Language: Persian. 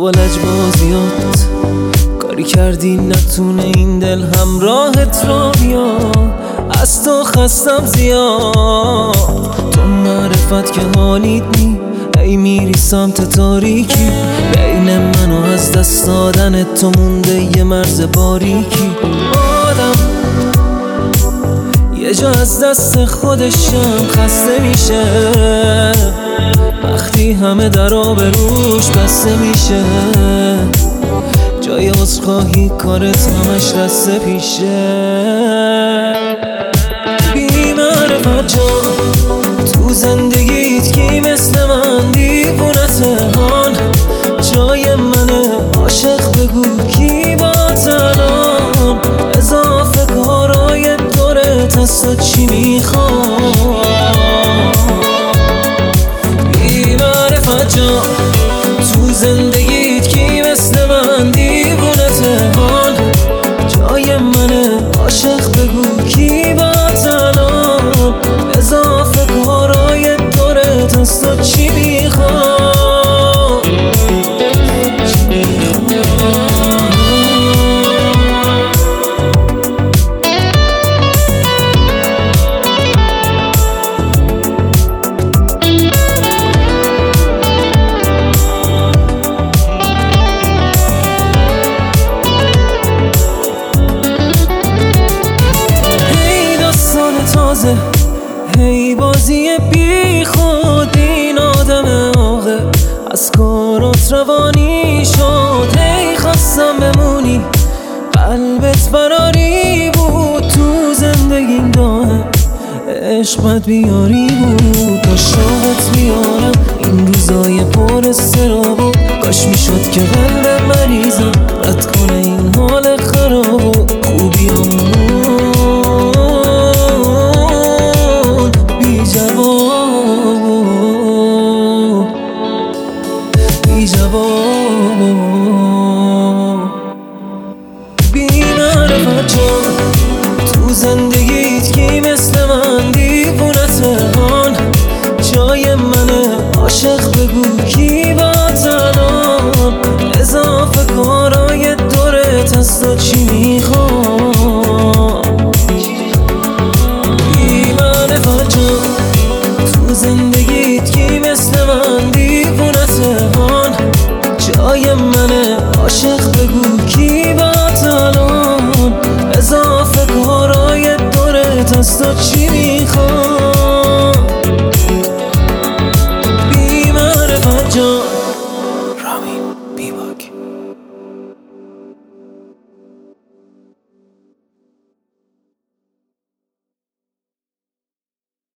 با لجبازیات کاری کردی نتونه این دل همراهت را بیاد. از تو خستم زیاد، تو معرفت که حالیت نی. ای میری سمت تاریکی، بین من و از دست دادن تو مونده یه مرز باریکی. آدم یه جا از دست خودشم خسته میشه، وقتی همه در آبروش بسته میشه. جای عذرخواهی کارت همش دست پیشه. بی معرفت جان تو زندگیت کی مثل من دیوونته حال. جای منه عاشق بگو کی با تنان. اضافه کارای دورت از تو چی میخواد. بی معرفت جان تو زندگیت کی مثل من دیوونته حال. جای منه عاشق بگو کی با تنان. اضافه کارای دورت از تو چی میخواد. هی بازی بی خود این آدم آقه از کارات روانی شد. هی خواستم بمونی قلبت براری بود، تو زندگیم دائم عشقت بیاری بود. عاشقت بیارم این روزای پر استرابو، کاش میشد که قلبم مریضم رد کنه این حال خرابو. خوبیامون بی معرفت جان تو زندگیت کی مثل من دیوونته حال. جای منه عاشق بگو کی با تنان. اضافه کارای دورت از تو چی میخواد. بی معرفت جان تو زندگیت کی مثل من دیوونته حال. جای منه